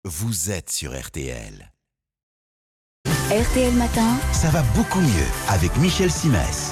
vous êtes sur RTL. RTL Matin, Ça va beaucoup mieux avec Michel Simès.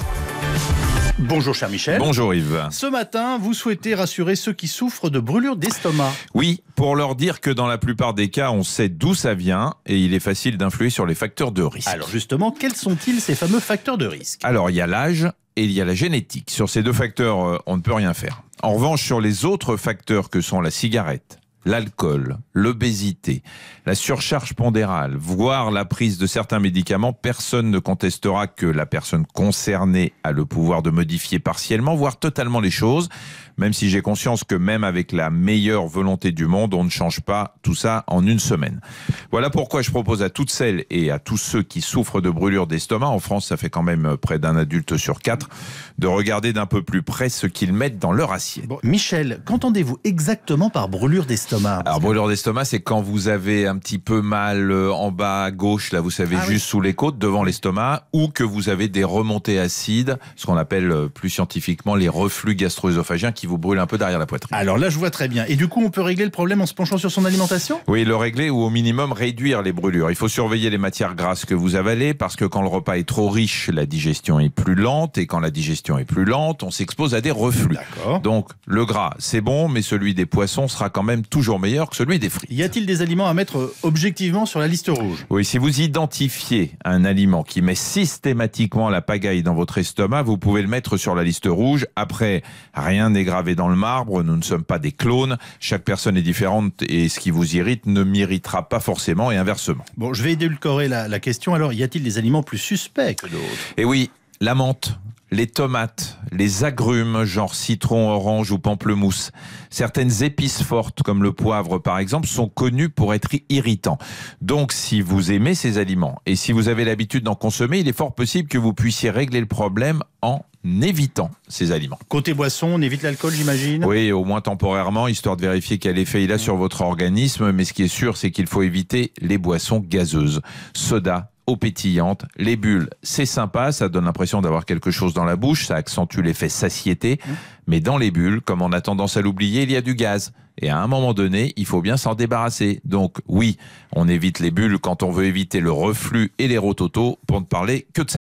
Bonjour cher Michel. Bonjour Yves. Ce matin, vous souhaitez rassurer ceux qui souffrent de brûlures d'estomac. Oui, pour leur dire que dans la plupart des cas, on sait d'où ça vient et il est facile d'influer sur les facteurs de risque. Alors justement, quels sont-ils ces fameux facteurs de risque? Alors, il y a l'âge et il y a la génétique. Sur ces deux facteurs, on ne peut rien faire. En revanche, sur les autres facteurs que sont la cigarette, l'alcool, l'obésité, la surcharge pondérale, voire la prise de certains médicaments, personne ne contestera que la personne concernée a le pouvoir de modifier partiellement, voire totalement les choses, même si j'ai conscience que même avec la meilleure volonté du monde, on ne change pas tout ça en une semaine. Voilà pourquoi je propose à toutes celles et à tous ceux qui souffrent de brûlures d'estomac, en France ça fait quand même près d'un adulte sur 4, de regarder d'un peu plus près ce qu'ils mettent dans leur assiette. Bon, Michel, qu'entendez-vous exactement par brûlure d'estomac? Alors, brûlure d'estomac, c'est quand vous avez un petit peu mal en bas à gauche, là vous savez, juste sous les côtes, devant l'estomac, ou que vous avez des remontées acides, ce qu'on appelle plus scientifiquement les reflux gastro-œsophagiens qui vous brûlent un peu derrière la poitrine. Alors là, je vois très bien. Et du coup, on peut régler le problème en se penchant sur son alimentation? Oui, le régler ou au minimum réduire les brûlures. Il faut surveiller les matières grasses que vous avalez parce que quand le repas est trop riche, la digestion est plus lente et quand la digestion est plus lente, on s'expose à des reflux. D'accord. Donc, le gras, c'est bon, mais celui des poissons sera quand même toujours meilleur que celui des frites. Y a-t-il des aliments à mettre objectivement sur la liste rouge? Oui, si vous identifiez un aliment qui met systématiquement la pagaille dans votre estomac, vous pouvez le mettre sur la liste rouge. Après, rien n'est gravé dans le marbre, nous ne sommes pas des clones, chaque personne est différente et ce qui vous irrite ne m'irritera pas forcément et inversement. Bon, je vais édulcorer la question. Alors, y a-t-il des aliments plus suspects que d'autres? Et oui, la menthe, les tomates, les agrumes, genre citron, orange ou pamplemousse. Certaines épices fortes, comme le poivre par exemple, sont connues pour être irritants. Donc si vous aimez ces aliments et si vous avez l'habitude d'en consommer, il est fort possible que vous puissiez régler le problème en évitant ces aliments. Côté boisson, on évite l'alcool, j'imagine? Oui, au moins temporairement, histoire de vérifier quel effet il a sur votre organisme. Mais ce qui est sûr, c'est qu'il faut éviter les boissons gazeuses. Soda, eau pétillante, les bulles, c'est sympa, ça donne l'impression d'avoir quelque chose dans la bouche, ça accentue l'effet satiété, mais dans les bulles, comme on a tendance à l'oublier, il y a du gaz. Et à un moment donné, il faut bien s'en débarrasser. Donc oui, on évite les bulles quand on veut éviter le reflux et les rototos, pour ne parler que de ça.